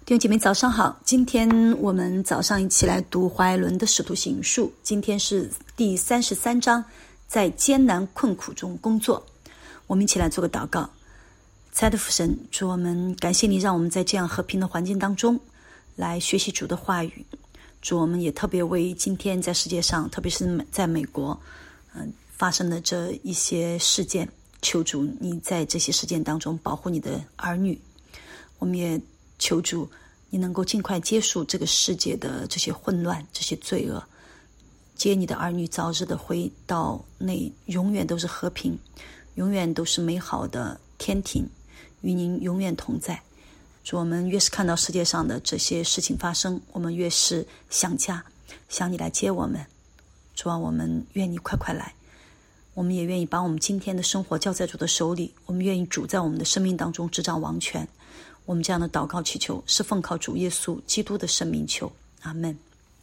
弟兄姐妹早上好，今天我们早上一起来读华爱伦的使徒行述，今天是第33章，在艰难困苦中工作。我们一起来做个祷告。亲爱的父神，主，我们感谢你让我们在这样和平的环境当中来学习主的话语。主，我们也特别为今天在世界上，特别是在美国发生的这一些事件，求主你在这些事件当中保护你的儿女。我们也求主你能够尽快结束这个世界的这些混乱，这些罪恶，接你的儿女早日的回到那永远都是和平，永远都是美好的天庭，与您永远同在。主，我们越是看到世界上的这些事情发生，我们越是想家，想你来接我们。主啊，我们愿你快快来，我们也愿意把我们今天的生活交在主的手里，我们愿意主在我们的生命当中执掌王权。我们这样的祷告祈求是奉靠主耶稣基督的圣名求，阿们。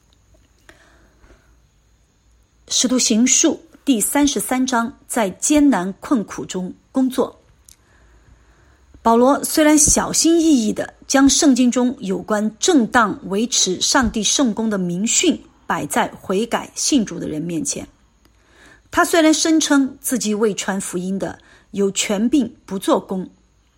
使徒行述第33章，在艰难困苦中工作。保罗虽然小心翼翼地将圣经中有关正当维持上帝圣工的明训摆在悔改信主的人面前，他虽然声称自己为传福音的有权柄不做工，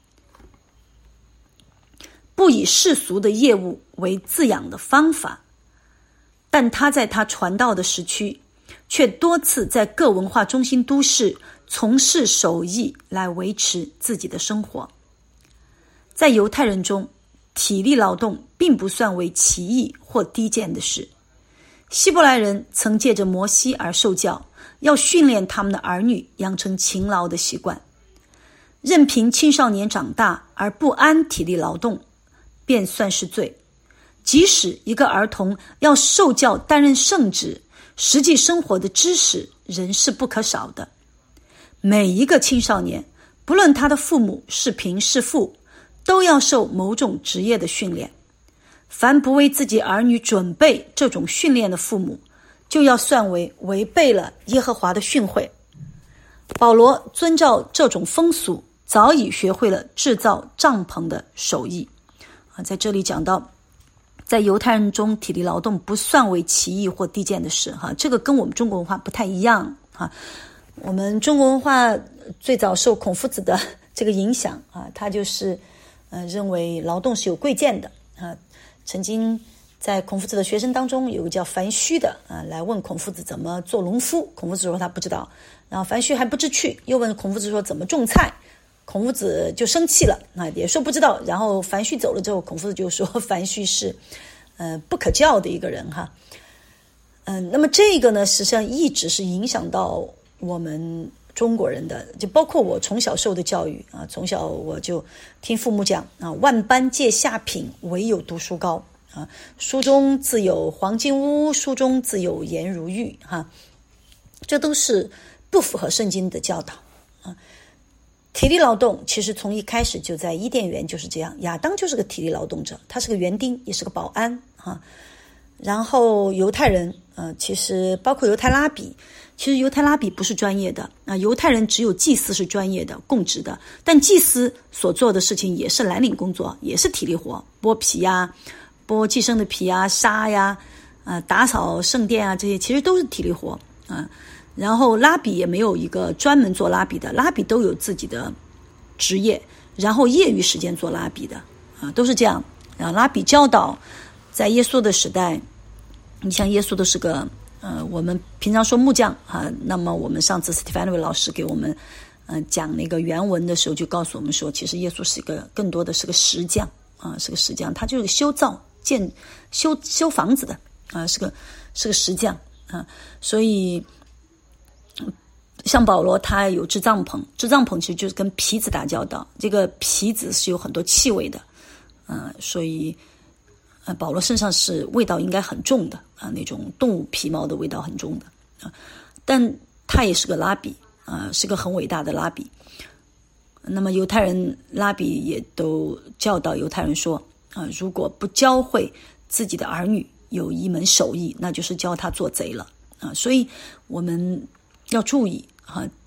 不以世俗的业务为自养的方法，但他在他传道的时区却多次在各文化中心都市从事手艺来维持自己的生活。在犹太人中，体力劳动并不算为奇异或低贱的事。希伯来人曾借着摩西而受教，要训练他们的儿女养成勤劳的习惯。任凭青少年长大而不安体力劳动，便算是罪。即使一个儿童要受教担任圣职，实际生活的知识仍是不可少的。每一个青少年，不论他的父母是贫是富，都要受某种职业的训练。凡不为自己儿女准备这种训练的父母，就要算为违背了耶和华的训诲。保罗遵照这种风俗，早已学会了制造帐篷的手艺。在这里讲到，在犹太人中体力劳动不算为奇异或低贱的事，这个跟我们中国文化不太一样。我们中国文化最早受孔夫子的这个影响，他就是认为劳动是有贵贱的。曾经在孔夫子的学生当中有个叫樊须的来问孔夫子怎么做农夫，孔夫子说他不知道，然后樊须还不知趣，又问孔夫子说怎么种菜，孔夫子就生气了，也说不知道。然后樊须走了之后，孔夫子就说樊须是不可教的一个人哈。那么这个呢，实际上一直是影响到我们中国人的，就包括我从小受的教育从小我就听父母讲万般皆下品，唯有读书高书中自有黄金屋，书中自有颜如玉这都是不符合圣经的教导体力劳动其实从一开始就在伊甸园就是这样，亚当就是个体力劳动者，他是个园丁，也是个保安然后犹太人其实包括犹太拉比，其实犹太拉比不是专业的犹太人只有祭司是专业的供职的，但祭司所做的事情也是蓝领工作，也是体力活，剥皮剥寄生的皮杀打扫圣殿这些其实都是体力活然后拉比也没有一个专门做拉比的，拉比都有自己的职业，然后业余时间做拉比的都是这样拉比教导在耶稣的时代，你像耶稣都是个我们平常说木匠那么我们上次 Stefano 老师给我们讲那个原文的时候就告诉我们说，其实耶稣是一个更多的是个石匠是个石匠，他就是修造修房子的是个石匠所以像保罗他有制帐篷其实就是跟皮子打交道，这个皮子是有很多气味的所以保罗身上是味道应该很重的那种动物皮毛的味道很重的但他也是个拉比是个很伟大的拉比。那么犹太人拉比也都教导犹太人说如果不教会自己的儿女有一门手艺，那就是教他做贼了所以我们要注意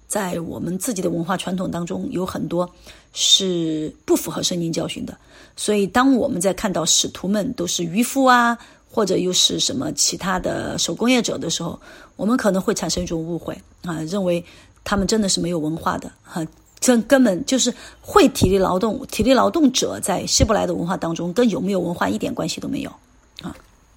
在我们自己的文化传统当中有很多是不符合圣经教训的，所以当我们在看到使徒们都是渔夫啊，或者又是什么其他的手工业者的时候，我们可能会产生一种误会啊，认为他们真的是没有文化的啊，这根本就是会体力劳动者在希伯来的文化当中跟有没有文化一点关系都没有啊。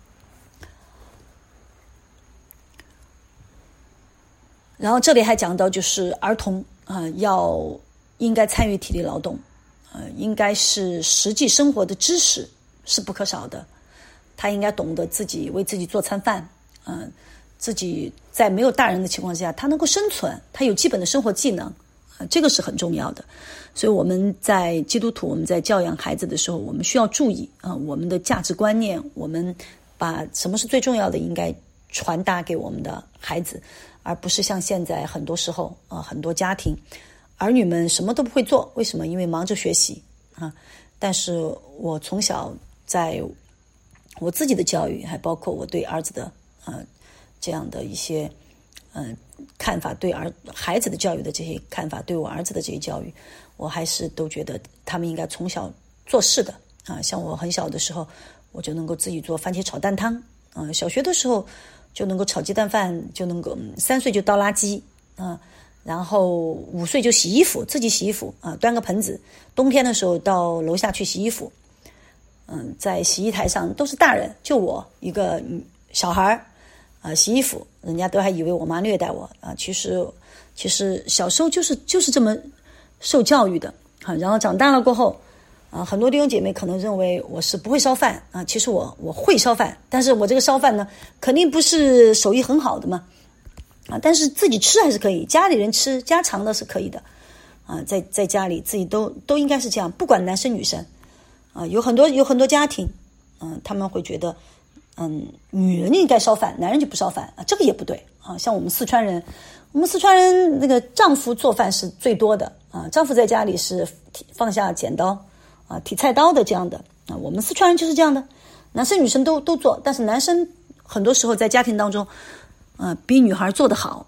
然后这里还讲到就是儿童应该参与体力劳动，应该是实际生活的知识是不可少的，他应该懂得自己为自己做餐饭，自己在没有大人的情况下他能够生存，他有基本的生活技能，这个是很重要的。所以我们在基督徒，我们在教养孩子的时候，我们需要注意我们的价值观念，我们把什么是最重要的应该传达给我们的孩子，而不是像现在很多时候很多家庭儿女们什么都不会做，为什么？因为忙着学习但是我从小在我自己的教育，还包括我对儿子的这样的一些看法，对孩子的教育的这些看法，对我儿子的这些教育，我还是都觉得他们应该从小做事的像我很小的时候，我就能够自己做番茄炒蛋汤小学的时候就能够炒鸡蛋饭，就能够3岁就倒垃圾然后5岁就洗衣服，自己洗衣服端个盆子，冬天的时候到楼下去洗衣服在洗衣台上都是大人，就我一个小孩洗衣服，人家都还以为我妈虐待我其实小时候就是这么受教育的然后长大了过后很多弟兄姐妹可能认为我是不会烧饭其实我会烧饭，但是我这个烧饭呢肯定不是手艺很好的嘛但是自己吃还是可以，家里人吃家常的是可以的在家里自己都应该是这样，不管男生女生有很多家庭他们会觉得女人应该烧饭，男人就不烧饭这个也不对像我们四川人那个丈夫做饭是最多的丈夫在家里是放下剪刀提菜刀的这样的我们四川人就是这样的，男生女生都做，但是男生很多时候在家庭当中比女孩做得好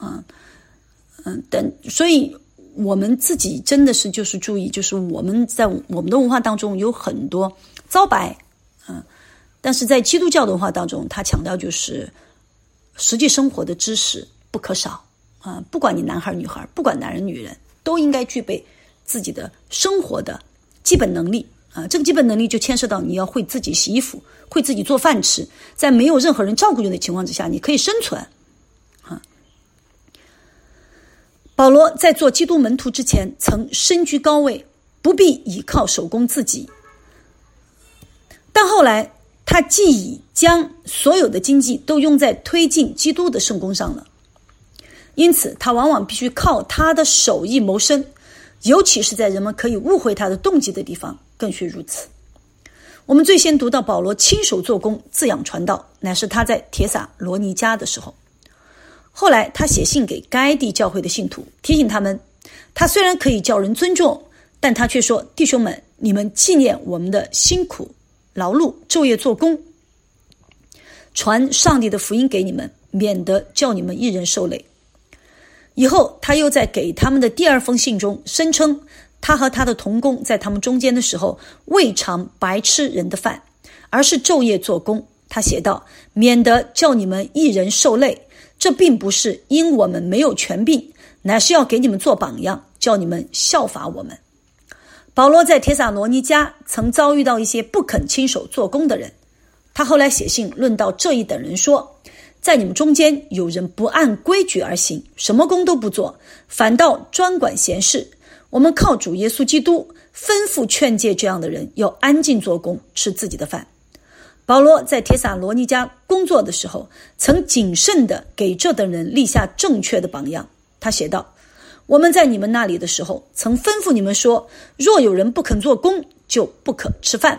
所以我们自己真的是就是注意，就是我们在我们的文化当中有很多糟白但是在基督教的文化当中，他强调就是实际生活的知识不可少不管你男孩女孩，不管男人女人，都应该具备自己的生活的基本能力这个基本能力就牵涉到你要会自己洗衣服，会自己做饭吃，在没有任何人照顾你的情况之下，你可以生存保罗在做基督门徒之前曾身居高位，不必倚靠手工自己，但后来他既已将所有的经济都用在推进基督的圣工上了，因此他往往必须靠他的手艺谋生，尤其是在人们可以误会他的动机的地方更需如此。我们最先读到保罗亲手做工滋养传道，乃是他在帖撒罗尼迦的时候。后来他写信给该地教会的信徒，提醒他们，他虽然可以叫人尊重，但他却说，弟兄们，你们纪念我们的辛苦劳碌，昼夜做工，传上帝的福音给你们，免得叫你们一人受累。以后他又在给他们的第2封信中声称，他和他的同工在他们中间的时候，未尝白吃人的饭，而是昼夜做工。他写道，免得叫你们一人受累，这并不是因我们没有权柄，乃是要给你们做榜样，叫你们效法我们。保罗在帖撒罗尼迦曾遭遇到一些不肯亲手做工的人，他后来写信论到这一等人说，在你们中间有人不按规矩而行，什么工都不做，反倒专管闲事。我们靠主耶稣基督吩咐劝诫这样的人要安静做工，吃自己的饭。保罗在帖撒罗尼迦工作的时候，曾谨慎地给这等人立下正确的榜样。他写道，我们在你们那里的时候，曾吩咐你们说，若有人不肯做工，就不可吃饭。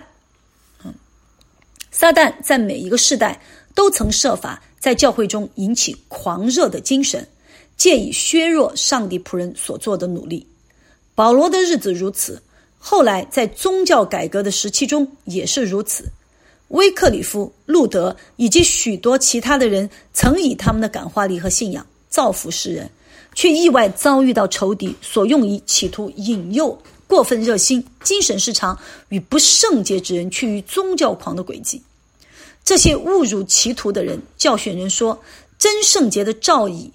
撒旦在每一个世代都曾设法在教会中引起狂热的精神，借以削弱上帝仆人所做的努力。保罗的日子如此，后来在宗教改革的时期中也是如此。威克里夫、路德以及许多其他的人曾以他们的感化力和信仰造福世人， 却意外遭遇到仇敌所用以企图引诱过分热心、精神失常与不圣洁之人趋于宗教狂的诡计。这些误入歧途的人教训人说，真圣洁的造诣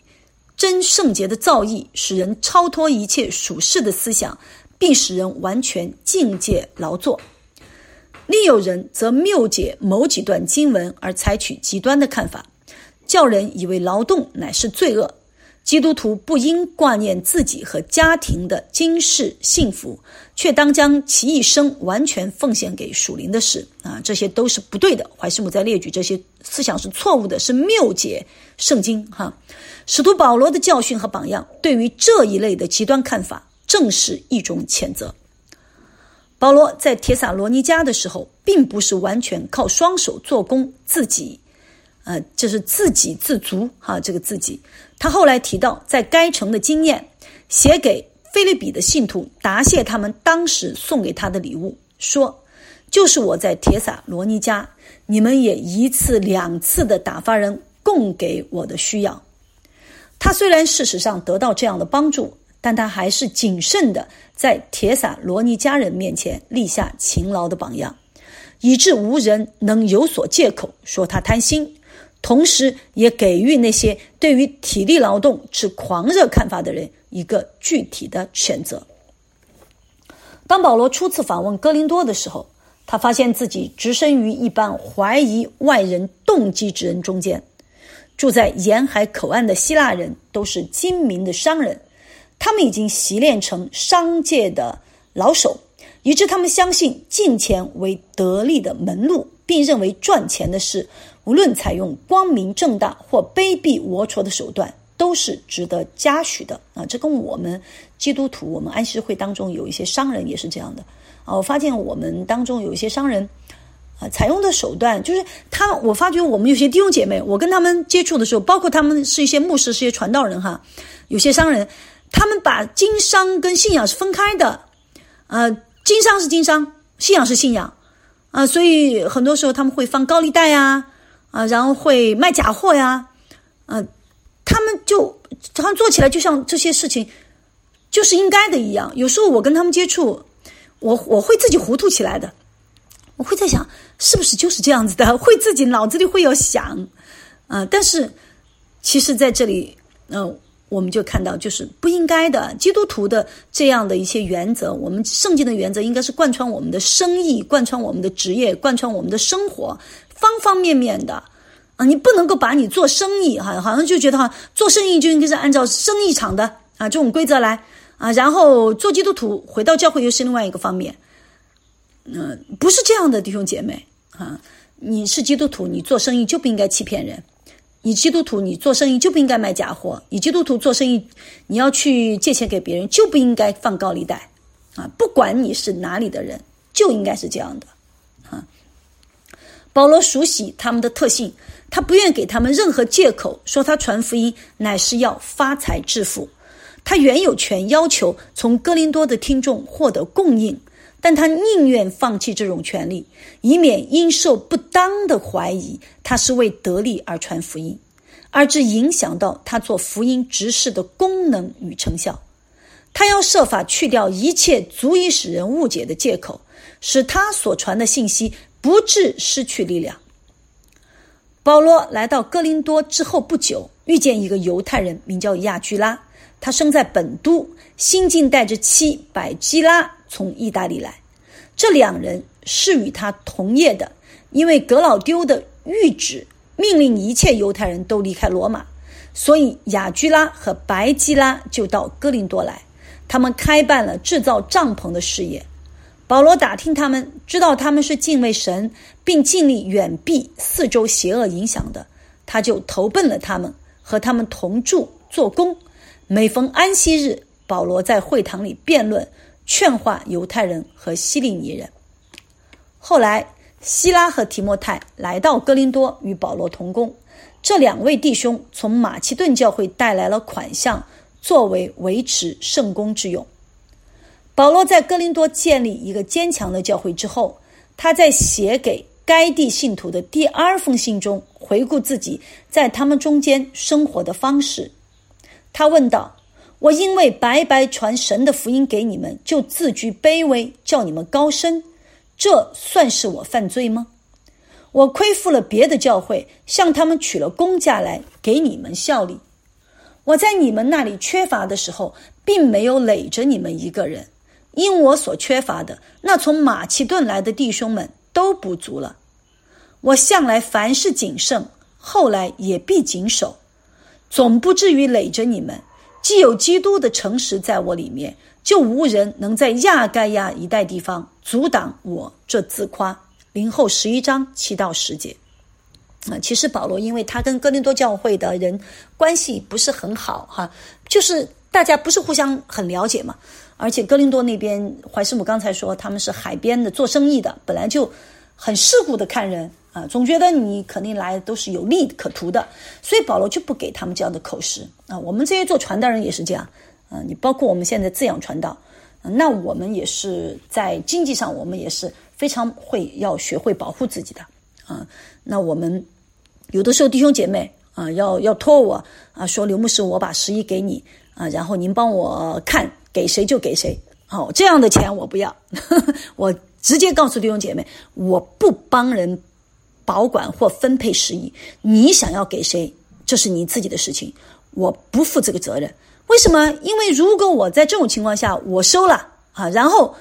使人超脱一切属世的思想，并使人完全境界劳作。另有人则谬解某几段经文而采取极端的看法，叫人以为劳动乃是罪恶，基督徒不应挂念自己和家庭的今世幸福，却当将其一生完全奉献给属灵的事这些都是不对的。怀师母在列举这些思想是错误的，是谬解圣经使徒保罗的教训和榜样对于这一类的极端看法正是一种谴责。保罗在帖撒罗尼迦的时候并不是完全靠双手做工这是自给自足这个自己。他后来提到在该城的经验，写给腓立比的信徒答谢他们当时送给他的礼物，说就是我在帖撒罗尼迦，你们也一次两次的打发人供给我的需要。他虽然事实上得到这样的帮助，但他还是谨慎的在帖撒罗尼迦人面前立下勤劳的榜样，以致无人能有所借口说他贪心，同时也给予那些对于体力劳动持狂热看法的人一个具体的选择。当保罗初次访问哥林多的时候，他发现自己置身于一般怀疑外人动机之人中间。住在沿海口岸的希腊人都是精明的商人，他们已经习练成商界的老手，以致他们相信金钱为得利的门路，并认为赚钱的事无论采用光明正大或卑鄙龌龊的手段都是值得嘉许的这跟我们基督徒，我们安息会当中有一些商人也是这样的我发现我们当中有一些商人采用的手段就是我发觉我们有些弟兄姐妹，我跟他们接触的时候，包括他们是一些牧师，是一些传道人有些商人他们把经商跟信仰是分开的经商是经商，信仰是信仰所以很多时候他们会放高利贷然后会卖假货他们做起来就像这些事情就是应该的一样。有时候我跟他们接触，我会自己糊涂起来的，我会在想是不是就是这样子的，会自己脑子里会有想但是其实在这里我们就看到就是不应该的。基督徒的这样的一些原则，我们圣经的原则应该是贯穿我们的生意，贯穿我们的职业，贯穿我们的生活方方面面的你不能够把你做生意好像就觉得做生意就应该是按照生意场的这种规则来然后做基督徒回到教会又是另外一个方面不是这样的弟兄姐妹你是基督徒，你做生意就不应该欺骗人，你基督徒你做生意就不应该卖假货，你基督徒做生意你要去借钱给别人就不应该放高利贷不管你是哪里的人就应该是这样的保罗熟悉他们的特性，他不愿给他们任何借口说他传福音乃是要发财致富。他原有权要求从哥林多的听众获得供应，但他宁愿放弃这种权利，以免因受不当的怀疑他是为得利而传福音，而致影响到他做福音执事的功能与成效。他要设法去掉一切足以使人误解的借口，使他所传的信息不致失去力量。保罗来到哥林多之后不久，遇见一个犹太人名叫亚居拉，他生在本都，新近带着妻百基拉从意大利来。这两人是与他同业的，因为革老丢的谕旨命令一切犹太人都离开罗马，所以亚居拉和百基拉就到哥林多来，他们开办了制造帐篷的事业。保罗打听他们，知道他们是敬畏神，并尽力远避四周邪恶影响的，他就投奔了他们，和他们同住做工。每逢安息日，保罗在会堂里辩论，劝化犹太人和希利尼人。后来希拉和提摩太来到哥林多与保罗同工，这两位弟兄从马其顿教会带来了款项，作为维持圣工之用。保罗在哥林多建立一个坚强的教会之后，他在写给该地信徒的第二封信中回顾自己在他们中间生活的方式。他问道， 我因为白白传神的福音给你们，就自居卑微，叫你们高升，这算是我犯罪吗？我亏负了别的教会，向他们取了工价来给你们效力。我在你们那里缺乏的时候，并没有累着你们一个人，因我所缺乏的，那从马其顿来的弟兄们都补足了。我向来凡事谨慎，后来也必谨守，总不至于累着你们。既有基督的诚实在我里面，就无人能在亚该亚一带地方阻挡我这自夸。林后11章7到10节。其实保罗因为他跟哥林多教会的人关系不是很好哈，就是大家不是互相很了解嘛，而且哥林多那边怀师母刚才说他们是海边的做生意的，本来就很世故的看人啊，总觉得你肯定来都是有利可图的，所以保罗就不给他们这样的口实啊。我们这些做传道人也是这样啊，你包括我们现在滋养传道，那我们也是在经济上我们也是非常要学会保护自己的啊。那我们有的时候弟兄姐妹啊要托我啊，说刘牧师我把11给你啊，然后您帮我看给谁就给谁，好，这样的钱我不要我直接告诉弟兄姐妹，我不帮人保管或分配11，你想要给谁这是你自己的事情，我不负这个责任。为什么？因为如果我在这种情况下我收了啊，然后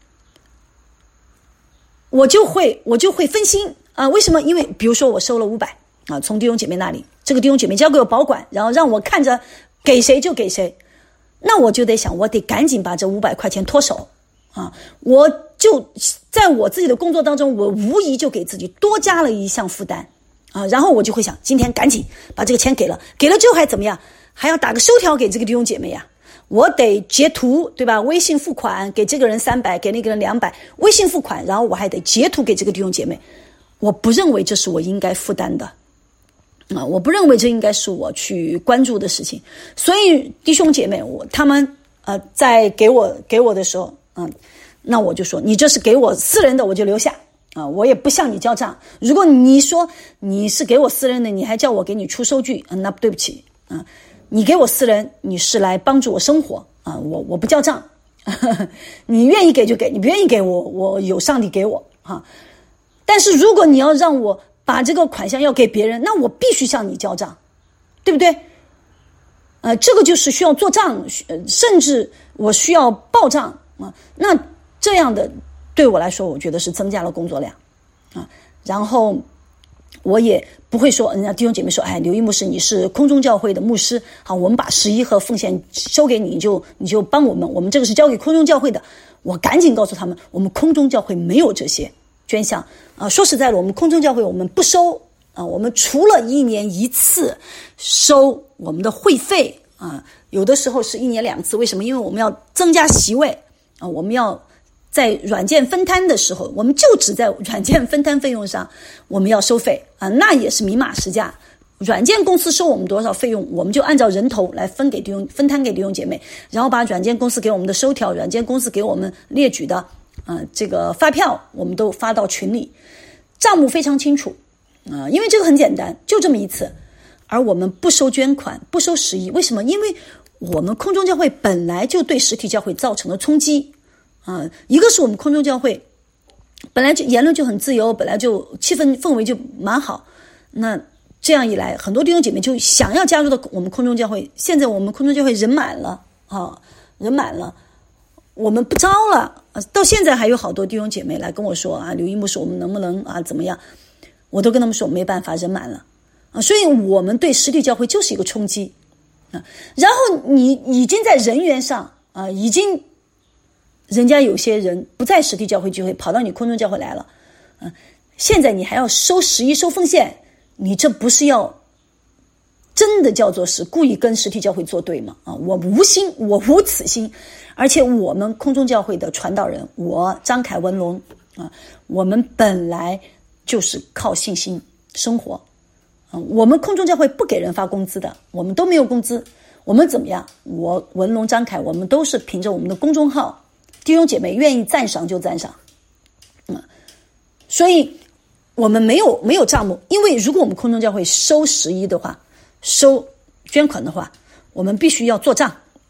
我就会分心啊。为什么？因为比如说我收了500啊，从弟兄姐妹那里，这个弟兄姐妹交给我保管，然后让我看着给谁就给谁，那我就得想，我得赶紧把这500块钱脱手啊！我就在我自己的工作当中，我无疑就给自己多加了一项负担啊。然后我就会想，今天赶紧把这个钱给了之后还怎么样？还要打个收条给这个弟兄姐妹呀。我得截图，对吧？微信付款给这个人300，给那个人200，微信付款，然后我还得截图给这个弟兄姐妹。我不认为这是我应该负担的啊，我不认为这应该是我去关注的事情。所以弟兄姐妹，他们在给我的时候，那我就说，你这是给我私人的，我就留下啊，我也不向你交账。如果你说你是给我私人的，你还叫我给你出收据，那对不起啊。你给我私人，你是来帮助我生活啊，我不叫账你愿意给就给，你不愿意给我有上帝给我啊。但是如果你要让我把这个款项要给别人，那我必须向你交账，对不对？这个就是需要做账，甚至我需要报账啊。那这样的对我来说，我觉得是增加了工作量啊。然后我也不会说，人家弟兄姐妹说，哎，刘一牧师你是空中教会的牧师，好，我们把11和奉献收给你，你就帮我们这个是交给空中教会的。我赶紧告诉他们，我们空中教会没有这些捐项啊。说实在的，我们空中教会我们不收啊，我们除了1年1次收我们的会费啊，有的时候是1年2次。为什么？因为我们要增加席位啊，我们要在软件分摊的时候，我们就只在软件分摊费用上我们要收费啊，那也是明码实价。软件公司收我们多少费用，我们就按照人头来分摊给弟兄姐妹，然后把软件公司给我们的收条，软件公司给我们列举的这个发票，我们都发到群里，账目非常清楚啊，因为这个很简单，就这么一次。而我们不收捐款，不收11，为什么？因为我们空中教会本来就对实体教会造成了冲击啊。一个是我们空中教会本来就言论就很自由，本来就气氛围就蛮好，那这样一来，很多弟兄姐妹就想要加入到我们空中教会。现在我们空中教会人满了啊，人满了，我们不招了。到现在还有好多弟兄姐妹来跟我说啊，刘一牧师我们能不能怎么样？我都跟他们说没办法，人满了啊。所以我们对实体教会就是一个冲击啊。然后你已经在人员上啊，已经人家有些人不在实体教会聚会，跑到你空中教会来了啊。现在你还要收11收奉献，你这不是要真的叫做是故意跟实体教会作对吗？啊，我无此心。而且我们空中教会的传道人，我张凯文龙啊，我们本来就是靠信心生活啊。我们空中教会不给人发工资的，我们都没有工资。我们怎么样？我文龙张凯，我们都是凭着我们的公众号，弟兄姐妹愿意赞赏就赞赏所以我们没有账目。因为如果我们空中教会收11的话，收捐款的话，我们必须要做账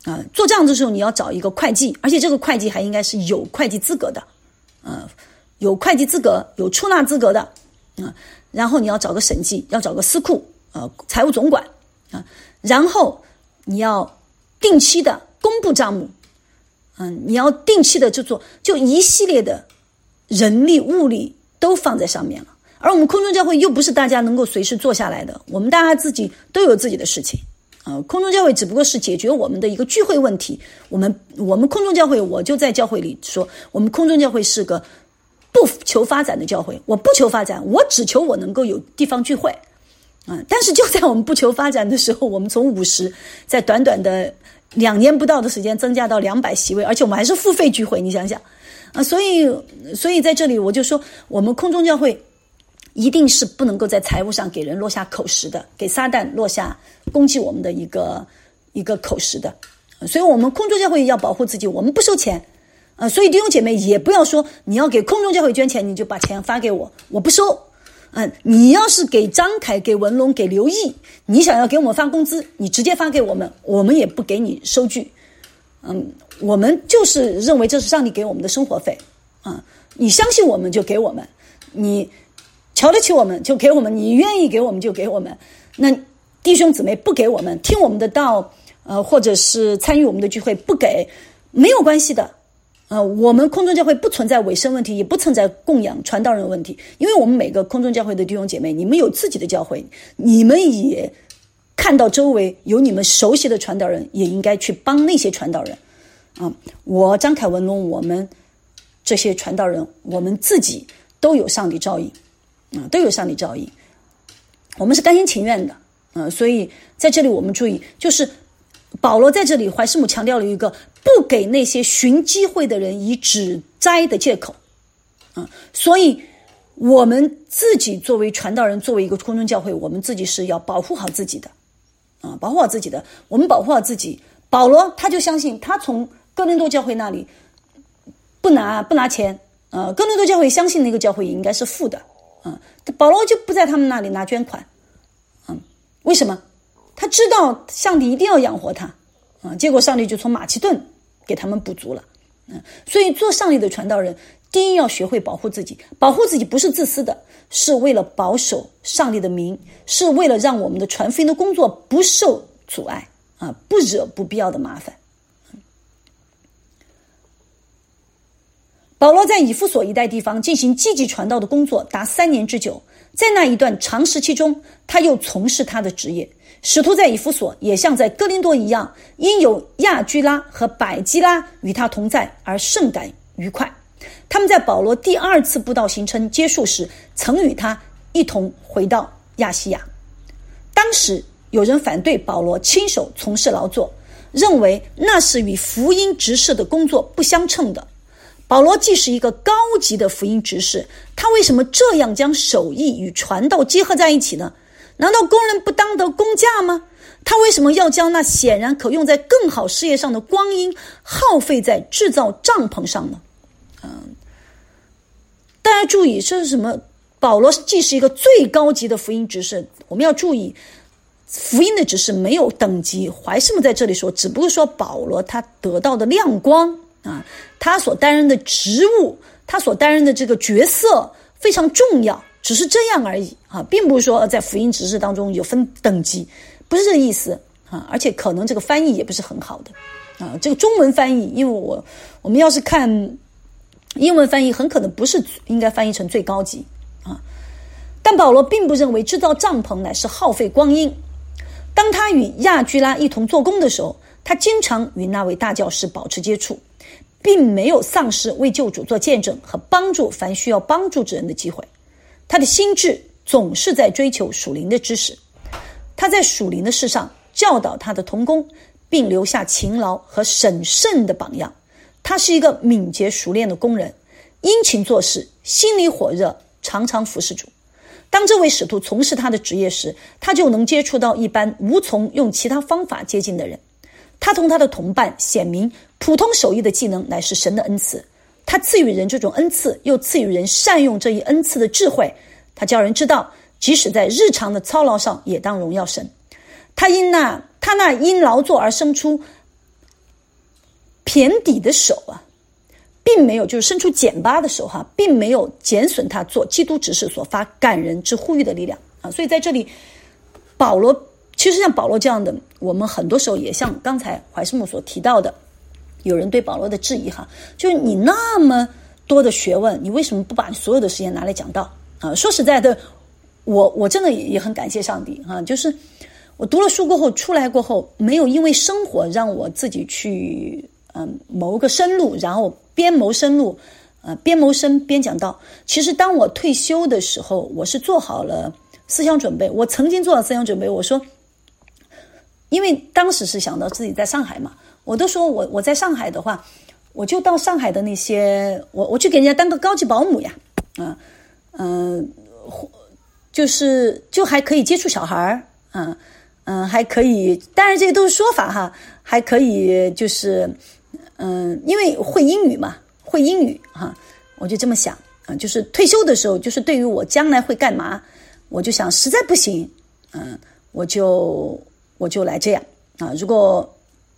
做账的时候你要找一个会计，而且这个会计还应该是有会计资格的，有会计资格、有出纳资格的，然后你要找个审计，要找个司库，财务总管，然后你要定期的公布账目，你要定期的就一系列的人力物力都放在上面了。而我们空中教会又不是大家能够随时坐下来的，我们大家自己都有自己的事情。空中教会只不过是解决我们的一个聚会问题。我们空中教会，我就在教会里说，我们空中教会是个不求发展的教会。我不求发展，我只求我能够有地方聚会。但是就在我们不求发展的时候，我们从50在短短的2年不到的时间增加到200席位，而且我们还是付费聚会，你想想所以在这里我就说，我们空中教会一定是不能够在财务上给人落下口实的，给撒旦落下攻击我们的一个口实的。所以我们空中教会要保护自己，我们不收钱。所以弟兄姐妹也不要说你要给空中教会捐钱，你就把钱发给我，我不收。你要是给张凯、给文龙、给刘毅，你想要给我们发工资，你直接发给我们，我们也不给你收据。我们就是认为这是上帝给我们的生活费。你相信我们就给我们，你瞧得起我们就给我们，你愿意给我们就给我们。那弟兄姊妹不给我们，听我们的道，或者是参与我们的聚会不给，没有关系的。我们空中教会不存在委身问题，也不存在供养传道人问题，因为我们每个空中教会的弟兄姐妹，你们有自己的教会，你们也看到周围有你们熟悉的传道人，也应该去帮那些传道人。我张凯文龙，我们这些传道人，我们自己都有上帝召引，都有上帝召引，我们是甘心情愿的。所以在这里我们注意，就是保罗在这里怀师母强调了一个不给那些寻机会的人以指摘的借口。所以我们自己作为传道人，作为一个空中教会，我们自己是要保护好自己的。保护好自己的，我们保护好自己。保罗他就相信，他从哥林多教会那里不拿钱，哥林多教会相信那个教会也应该是富的，保罗就不在他们那里拿捐款，为什么？他知道上帝一定要养活他，结果上帝就从马其顿给他们补足了，所以做上帝的传道人，第一要学会保护自己。保护自己不是自私的，是为了保守上帝的名，是为了让我们的传福音的工作不受阻碍，不惹不必要的麻烦。保罗在以弗所一带地方进行积极传道的工作达3年之久，在那一段长时期中，他又从事他的职业。使徒在以弗所也像在哥林多一样，因有亚居拉和百基拉与他同在而甚感愉快。他们在保罗第2次布道行程结束时，曾与他一同回到亚细亚。当时有人反对保罗亲手从事劳作，认为那是与福音执事的工作不相称的。保罗既是一个高级的福音执事，他为什么这样将手艺与传道结合在一起呢？难道工人不当得工价吗？他为什么要将那显然可用在更好事业上的光阴耗费在制造帐篷上呢？大家注意，这是什么？保罗既是一个最高级的福音执事，我们要注意，福音的执事没有等级。怀师母在这里说，只不过说保罗他得到的亮光他所担任的职务，他所担任的这个角色非常重要，只是这样而已并不是说在福音执事当中有分等级，不是这个意思而且可能这个翻译也不是很好的这个中文翻译，因为我们要是看英文翻译，很可能不是应该翻译成最高级但保罗并不认为制造帐篷乃是耗费光阴。当他与亚居拉一同做工的时候，他经常与那位大教师保持接触，并没有丧失为救主做见证和帮助凡需要帮助之人的机会。他的心智总是在追求属灵的知识，他在属灵的事上教导他的同工，并留下勤劳和审慎的榜样。他是一个敏捷熟练的工人，殷勤做事，心里火热，常常服侍主。当这位使徒从事他的职业时，他就能接触到一般无从用其他方法接近的人。他同他的同伴显明，普通手艺的技能乃是神的恩赐，他赐予人这种恩赐，又赐予人善用这一恩赐的智慧。他叫人知道，即使在日常的操劳上也当荣耀神。他那因劳作而生出胼胝的手啊，并没有就是伸出茧巴的手哈，并没有减损他做基督执事所发感人之呼吁的力量啊。所以在这里，保罗其实像保罗这样的，我们很多时候也像刚才怀师母所提到的，有人对保罗的质疑哈，就是你那么多的学问，你为什么不把所有的时间拿来讲道啊？说实在的，我真的也很感谢上帝啊，就是我读了书过后出来过后，没有因为生活让我自己去谋个生路，然后边谋生路边谋生边讲道。其实当我退休的时候，我是做好了思想准备，我曾经做好思想准备，我说因为当时是想到自己在上海嘛，我都说我在上海的话，我就到上海的那些我去给人家当个高级保姆呀就还可以接触小孩还可以，当然这些都是说法哈，还可以就是因为会英语嘛，会英语哈，我就这么想就是退休的时候，就是对于我将来会干嘛，我就想实在不行我就来这样如果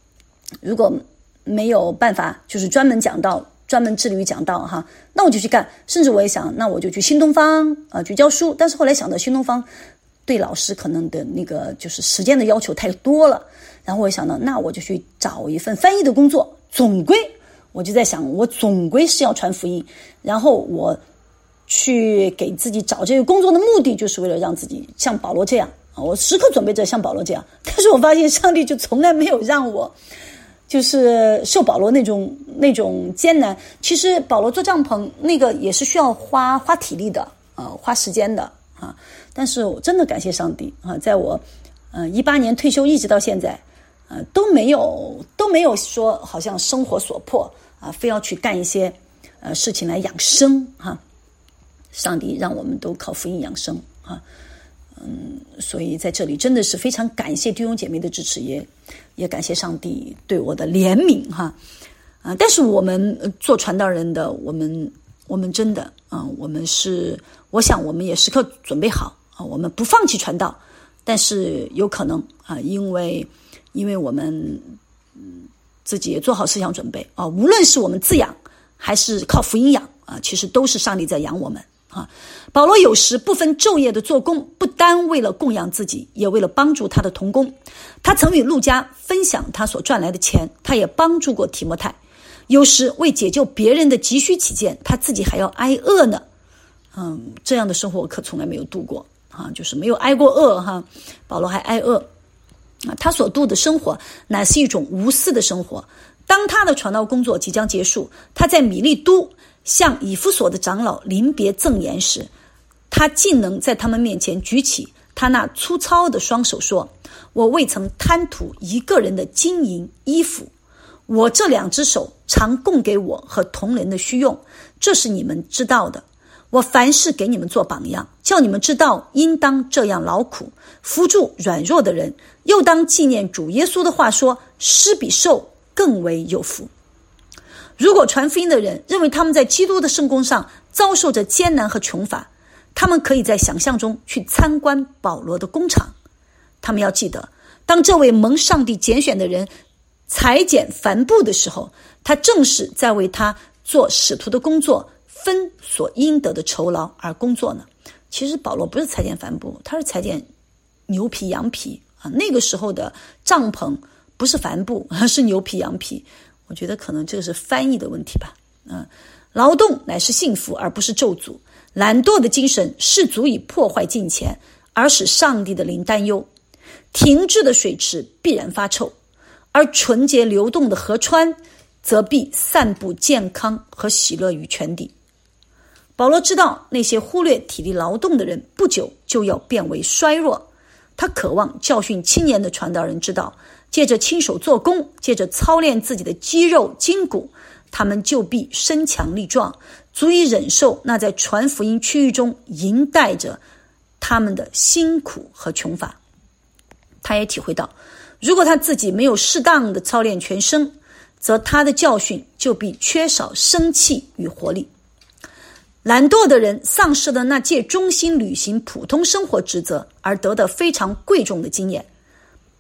没有办法就是专门讲道，专门致力于讲道哈，那我就去干。甚至我也想，那我就去新东方去教书。但是后来想到新东方对老师可能的那个就是时间的要求太多了，然后我也想到，那我就去找一份翻译的工作。总归我就在想，我总归是要传福音，然后我去给自己找这个工作的目的，就是为了让自己像保罗这样我时刻准备着像保罗这样。但是我发现上帝就从来没有让我就是受保罗那种艰难。其实保罗做帐篷那个也是需要花体力的花时间的但是我真的感谢上帝在我18年退休一直到现在都没有说好像生活所迫非要去干一些事情来养生上帝让我们都靠福音养生所以在这里真的是非常感谢弟兄姐妹的支持，也感谢上帝对我的怜悯但是我们做传道人的，我们真的我想我们也时刻准备好我们不放弃传道，但是有可能因为我们自己也做好思想准备无论是我们自养还是靠福音养其实都是上帝在养我们保罗有时不分昼夜的做工，不单为了供养自己，也为了帮助他的同工。他曾与路加分享他所赚来的钱，他也帮助过提摩太。有时为解救别人的急需起见，他自己还要挨饿呢。这样的生活我可从来没有度过就是没有挨过饿保罗还挨饿他所度的生活乃是一种无私的生活。当他的传道工作即将结束，他在米利都向以弗所的长老临别赠言时，他竟能在他们面前举起他那粗糙的双手说，我未曾贪图一个人的金银衣服，我这2只手常供给我和同人的需用，这是你们知道的。我凡事给你们做榜样，叫你们知道应当这样劳苦，扶助软弱的人，又当纪念主耶稣的话说，施比受更为有福。如果传福音的人认为他们在基督的圣工上遭受着艰难和穷乏，他们可以在想象中去参观保罗的工厂。他们要记得，当这位蒙上帝拣选的人裁剪帆布的时候，他正是在为他做使徒的工作分所应得的酬劳而工作呢。其实保罗不是裁剪帆布，他是裁剪牛皮羊皮那个时候的帐篷不是帆布，是牛皮羊皮。我觉得可能这个是翻译的问题吧。劳动乃是幸福而不是咒诅，懒惰的精神是足以破坏金钱而使上帝的灵担忧。停滞的水池必然发臭，而纯洁流动的河川则必散布健康和喜乐于全地。保罗知道那些忽略体力劳动的人不久就要变为衰弱，他渴望教训青年的传道人知道，借着亲手做工，借着操练自己的肌肉筋骨，他们就必身强力壮，足以忍受那在传福音区域中迎待着他们的辛苦和穷乏。他也体会到，如果他自己没有适当的操练全身，则他的教训就必缺少生气与活力。懒惰的人丧失了那借忠心履行普通生活职责而得的非常贵重的经验。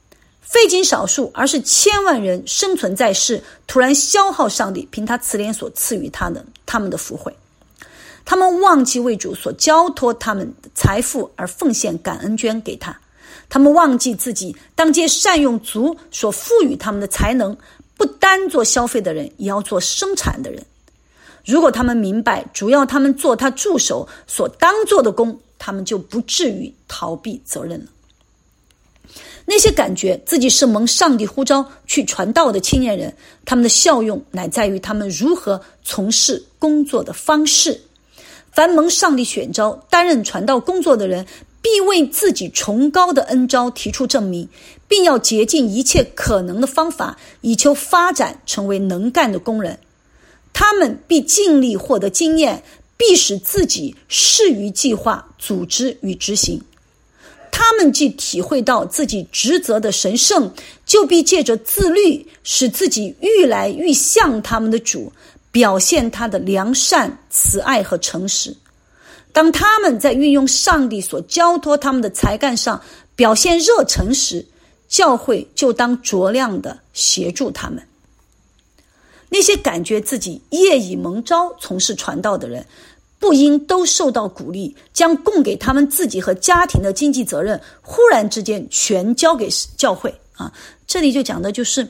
非仅少数，而是千万人生存在世，突然消耗上帝凭他慈怜所赐予他们的福惠。他们忘记为主所交托他们的财富而奉献感恩捐给他，他们忘记自己当皆善用主所赋予他们的才能，不单做消费的人，也要做生产的人。如果他们明白主要他们做他助手所当做的工，他们就不至于逃避责任了。那些感觉自己是蒙上帝呼召去传道的青年人，他们的效用乃在于他们如何从事工作的方式。凡蒙上帝选召担任传道工作的人，必为自己崇高的恩召提出证明，并要竭尽一切可能的方法，以求发展成为能干的工人。他们必尽力获得经验，必使自己适于计划、组织与执行。他们既体会到自己职责的神圣，就必借着自律，使自己愈来愈像他们的主，表现他的良善、慈爱和诚实。当他们在运用上帝所交托他们的才干上表现热忱时，教会就当酌量的协助他们。那些感觉自己业已蒙召从事传道的人，不应都受到鼓励，将供给他们自己和家庭的经济责任忽然之间全交给教会啊！这里就讲的就是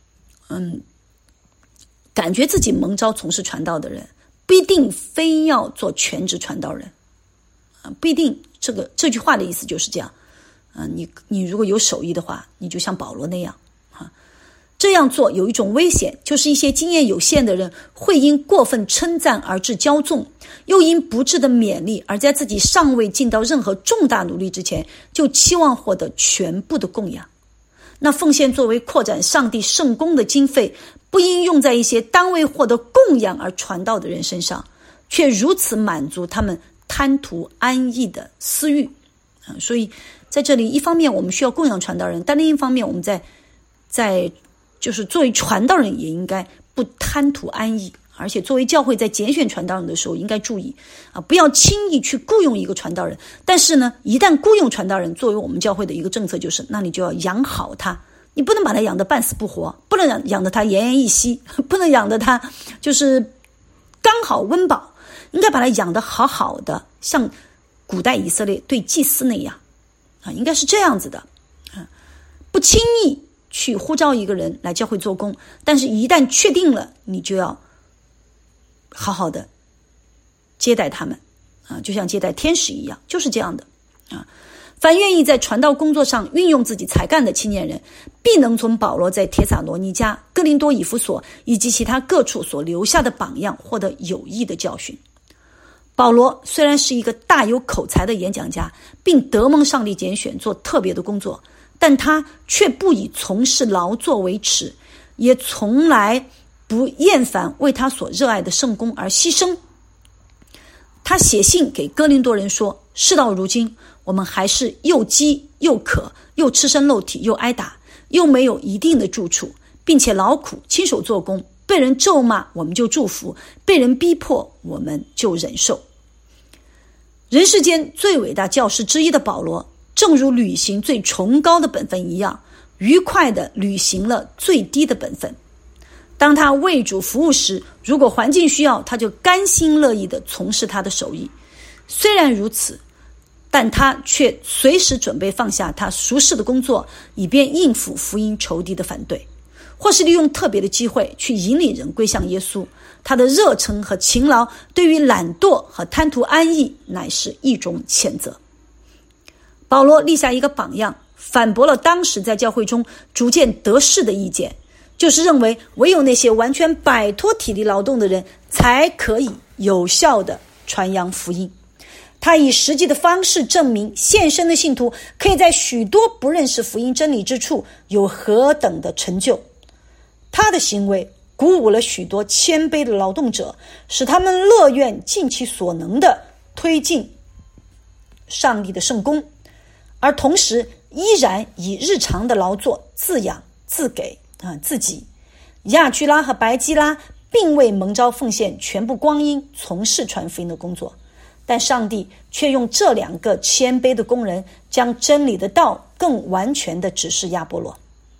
感觉自己蒙召从事传道的人，不一定非要做全职传道人啊，不一定。这句话的意思就是这样啊，你如果有手艺的话，你就像保罗那样啊。这样做有一种危险，就是一些经验有限的人会因过分称赞而致骄纵，又因不智的勉励而在自己尚未尽到任何重大努力之前，就期望获得全部的供养。那奉献作为扩展上帝圣工的经费，不应用在一些单位获得供养而传道的人身上，却如此满足他们贪图安逸的私欲。所以在这里，一方面我们需要供养传道人，但另一方面我们在就是作为传道人也应该不贪图安逸，而且作为教会在拣选传道人的时候应该注意啊，不要轻易去雇佣一个传道人。但是呢，一旦雇佣传道人，作为我们教会的一个政策就是，那你就要养好他，你不能把他养得半死不活，不能养得他奄奄一息，不能养得他就是刚好温饱，应该把他养得好好的，像古代以色列对祭司那样啊，应该是这样子的啊，不轻易去呼召一个人来教会做工，但是一旦确定了，你就要好好的接待他们啊，就像接待天使一样，就是这样的啊。凡愿意在传道工作上运用自己才干的青年人，必能从保罗在帖撒罗尼迦、哥林多、以弗所以及其他各处所留下的榜样获得有益的教训。保罗虽然是一个大有口才的演讲家，并得蒙上帝拣选做特别的工作，但他却不以从事劳作为耻，也从来不厌烦为他所热爱的圣工而牺牲。他写信给哥林多人说，事到如今，我们还是又饥又渴，又赤身露体，又挨打，又没有一定的住处，并且劳苦亲手做工，被人咒骂我们就祝福，被人逼迫我们就忍受。人世间最伟大教师之一的保罗，正如履行最崇高的本分一样，愉快地履行了最低的本分。当他为主服务时，如果环境需要，他就甘心乐意地从事他的手艺。虽然如此，但他却随时准备放下他熟识的工作，以便应付福音仇敌的反对，或是利用特别的机会去引领人归向耶稣。他的热忱和勤劳对于懒惰和贪图安逸乃是一种谴责。保罗立下一个榜样，反驳了当时在教会中逐渐得势的意见，就是认为唯有那些完全摆脱体力劳动的人才可以有效地传扬福音。他以实际的方式证明献身的信徒可以在许多不认识福音真理之处有何等的成就。他的行为鼓舞了许多谦卑的劳动者，使他们乐愿尽其所能地推进上帝的圣工，而同时依然以日常的劳作自养自给自己。亚居拉和白基拉并未蒙召奉献全部光阴从事传福音的工作，但上帝却用这两个谦卑的工人将真理的道更完全地指示亚波罗。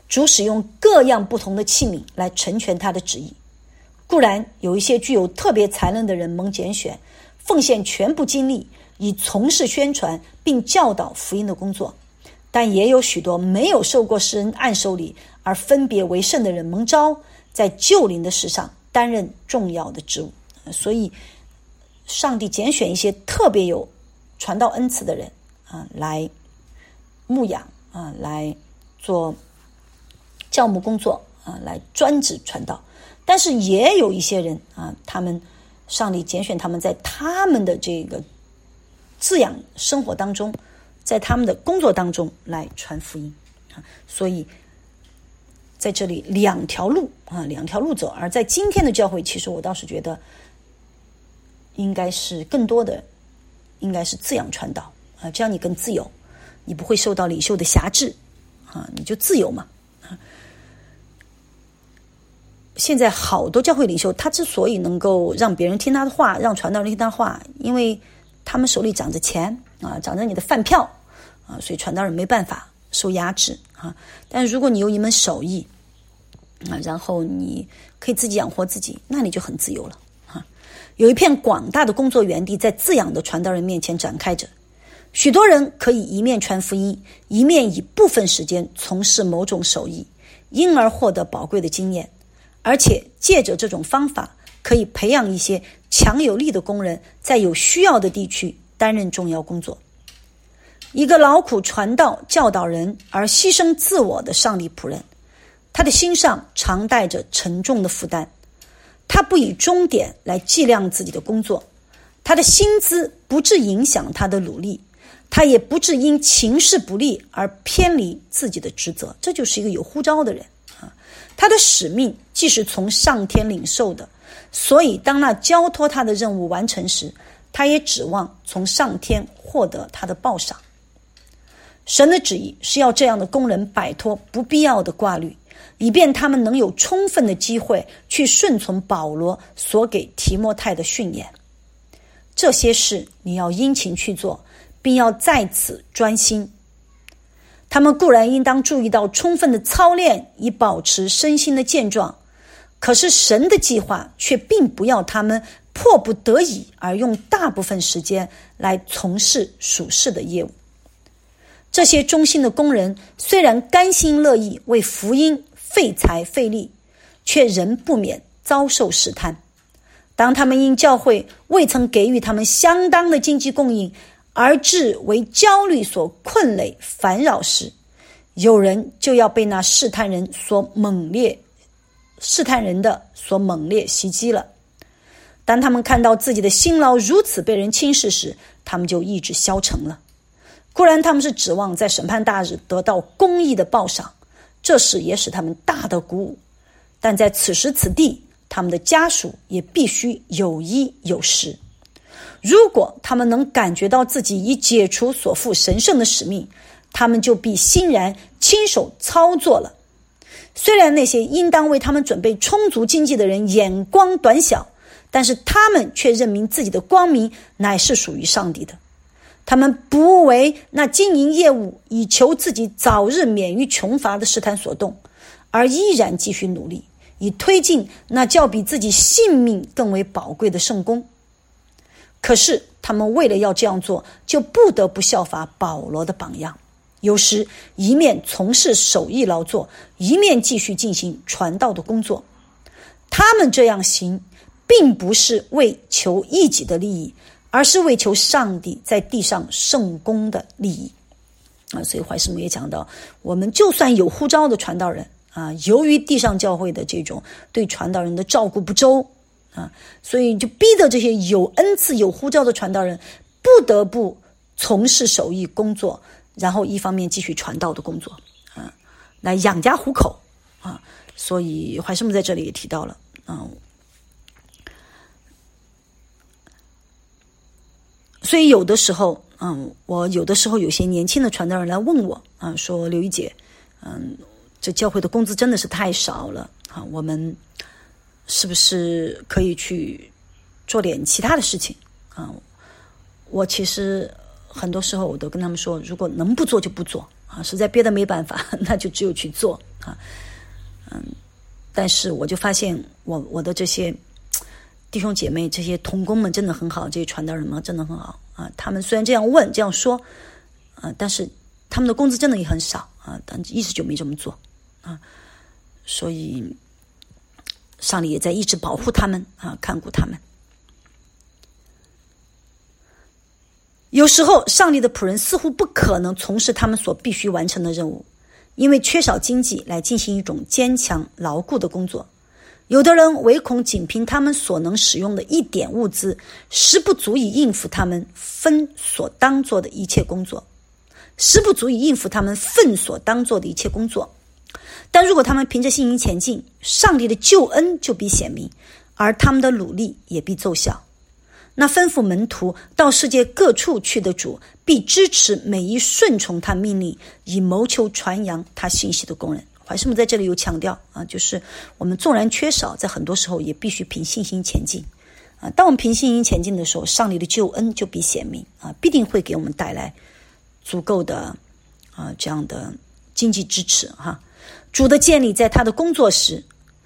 主使用各样不同的器皿来成全他的旨意。固然有一些具有特别才能的人蒙拣选，奉献全部精力以从事宣传并教导福音的工作，但也有许多没有受过施恩按手礼而分别为圣的人蒙召，在救灵的事上担任重要的职务。所以上帝拣选一些特别有传道恩赐的人来牧养来做教牧工作来专职传道。但是也有一些人他们上帝拣选他们在他们的这个滋养生活当中，在他们的工作当中来传福音所以在这里两条路走。而在今天的教会，其实我倒是觉得应该是更多的应该是滋养传道这样你更自由，你不会受到领袖的辖制你就自由嘛现在好多教会领袖，他之所以能够让别人听他的话，让传道人听他的话，因为他们手里掌着钱掌着你的饭票所以传道人没办法受压制但是如果你有一门手艺然后你可以自己养活自己，那你就很自由了有一片广大的工作园地在滋养的传道人面前展开着，许多人可以一面传福音，一面以部分时间从事某种手艺，因而获得宝贵的经验，而且借着这种方法可以培养一些强有力的工人，在有需要的地区担任重要工作。一个劳苦传道教导人而牺牲自我的上帝仆人，他的心上常带着沉重的负担，他不以终点来计量自己的工作，他的薪资不致影响他的努力，他也不致因情势不利而偏离自己的职责。这就是一个有呼召的人他的使命既是从上天领受的，所以当那交托他的任务完成时，他也指望从上天获得他的报赏。神的旨意是要这样的工人摆脱不必要的挂虑，以便他们能有充分的机会去顺从保罗所给提摩太的训言。这些事你要殷勤去做，并要在此专心。他们固然应当注意到充分的操练，以保持身心的健壮，可是神的计划却并不要他们迫不得已而用大部分时间来从事属世的业务。这些忠心的工人虽然甘心乐意为福音费财费力，却仍不免遭受试探。当他们因教会未曾给予他们相当的经济供应而致为焦虑所困累烦扰时，有人就要被那试探人的所猛烈袭击了。当他们看到自己的辛劳如此被人轻视时，他们就意志消沉了。固然他们是指望在审判大日得到公义的报赏，这事也使他们大得鼓舞，但在此时此地，他们的家属也必须有衣有食。如果他们能感觉到自己已解除所负神圣的使命，他们就必欣然亲手操作了。虽然那些应当为他们准备充足经济的人眼光短小，但是他们却认明自己的光明乃是属于上帝的。他们不为那经营业务以求自己早日免于穷乏的试探所动，而依然继续努力，以推进那较比自己性命更为宝贵的圣工。可是他们为了要这样做，就不得不效法保罗的榜样，有时一面从事手艺劳作，一面继续进行传道的工作。他们这样行并不是为求一己的利益，而是为求上帝在地上圣工的利益所以怀师母也讲到，我们就算有呼召的传道人由于地上教会的这种对传道人的照顾不周所以就逼得这些有恩赐有呼召的传道人不得不从事手艺工作，然后一方面继续传道的工作来养家糊口所以怀师母在这里也提到了所以有的时候我有的时候有些年轻的传道人来问我说刘一姐这教会的工资真的是太少了我们是不是可以去做点其他的事情我其实很多时候我都跟他们说，如果能不做就不做实在别的没办法，那就只有去做但是我就发现我的这些弟兄姐妹，这些同工们真的很好，这些传道人们真的很好他们虽然这样问这样说但是他们的工资真的也很少但一直就没这么做所以上帝也在一直保护他们看顾他们。有时候上帝的仆人似乎不可能从事他们所必须完成的任务，因为缺少经济来进行一种坚强牢固的工作。有的人唯恐仅凭他们所能使用的一点物资实不足以应付他们分所当做的一切工作，但如果他们凭着信心前进，上帝的救恩就必显明，而他们的努力也必奏效。那吩咐门徒到世界各处去的主，必支持每一顺从他命令以谋求传扬他信息的工人。怀师母在这里有强调就是我们纵然缺少，在很多时候也必须凭信心前进当我们凭信心前进的时候，上帝的救恩就必显明必定会给我们带来足够的这样的经济支持主在建立他的工作时，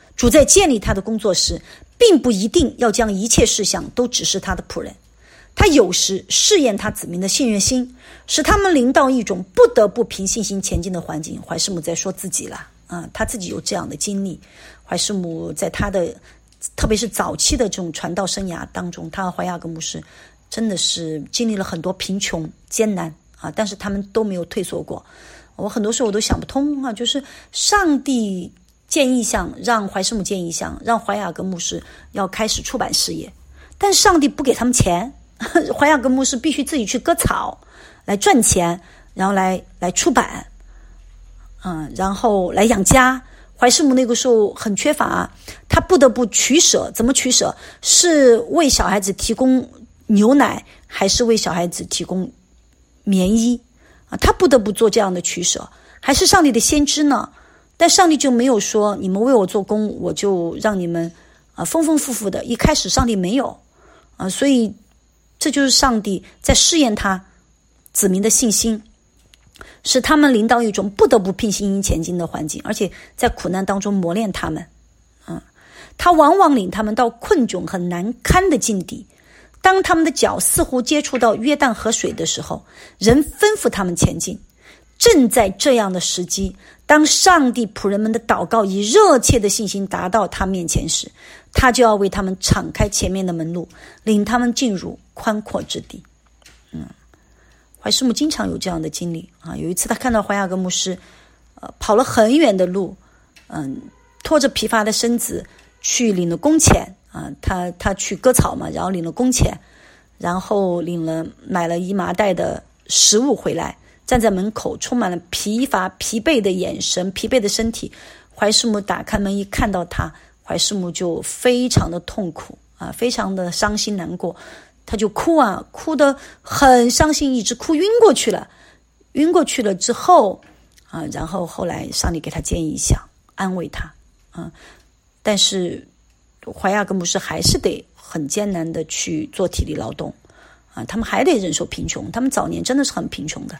并不一定要将一切事项都指示他的仆人，他有时试验他子民的信愿心，使他们临到一种不得不凭信心前进的环境。怀师母在说自己了他自己有这样的经历。怀师母在他的特别是早期的这种传道生涯当中，他和怀雅各牧师真的是经历了很多贫穷艰难但是他们都没有退缩过。我很多时候我都想不通就是上帝建意向，让怀师母建意向，让怀雅各牧师要开始出版事业，但上帝不给他们钱，怀雅各牧师必须自己去割草来赚钱，然后来出版然后来养家。怀师母那个时候很缺乏他不得不取舍。怎么取舍？是为小孩子提供牛奶，还是为小孩子提供棉衣他不得不做这样的取舍。还是上帝的先知呢？但上帝就没有说你们为我做工，我就让你们丰丰富富的。一开始上帝没有所以这就是上帝在试验他子民的信心，使他们临到一种不得不凭信心前进的环境，而且在苦难当中磨练他们他往往领他们到困窘很难堪的境地。当他们的脚似乎接触到约旦河水的时候，人吩咐他们前进。正在这样的时机，当上帝仆人们的祷告以热切的信心达到他面前时，他就要为他们敞开前面的门路，领他们进入宽阔之地。怀师母经常有这样的经历有一次他看到怀雅各牧师跑了很远的路拖着疲乏的身子去领了工钱他去割草嘛，然后领了工钱，然后买了一麻袋的食物回来，站在门口充满了疲乏疲惫的眼神，疲惫的身体。怀师母打开门一看到他，怀师母就非常的痛苦非常的伤心难过，他就哭得很伤心，一直哭晕过去了之后然后后来上帝给他建议想安慰他但是怀雅各牧师还是得很艰难的去做体力劳动他们还得忍受贫穷，他们早年真的是很贫穷的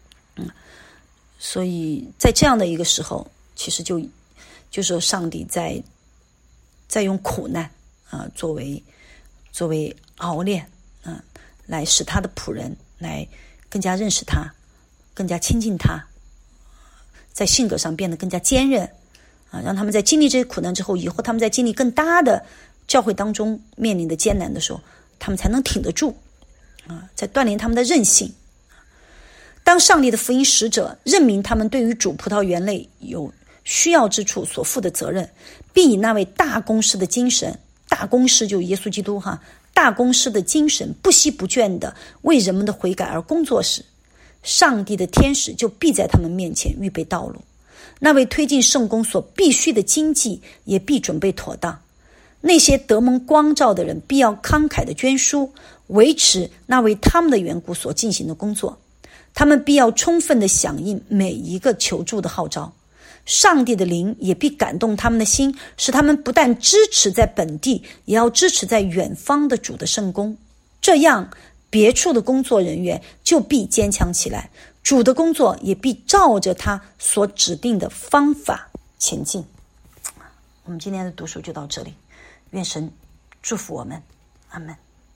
所以在这样的一个时候，其实就是上帝在用苦难作为熬练来使他的仆人来更加认识他，更加亲近他，在性格上变得更加坚韧让他们在经历这些苦难之后，以后他们在经历更大的教会当中面临的艰难的时候，他们才能挺得住在锻炼他们的韧性。当上帝的福音使者任命他们对于主葡萄园内有需要之处所负的责任，并以那位大公司的精神，大公司就耶稣基督大公司的精神不息不倦地为人们的悔改而工作时，上帝的天使就必在他们面前预备道路，那位推进圣工所必须的经济也必准备妥当。那些得蒙光照的人必要慷慨的捐书，维持那为他们的缘故所进行的工作。他们必要充分的响应每一个求助的号召，上帝的灵也必感动他们的心，使他们不但支持在本地，也要支持在远方的主的圣工。这样别处的工作人员就必坚强起来， 主的工作也必照着他所指定的方法前进。我们今天的读书就到这里，愿神祝福我们，阿们。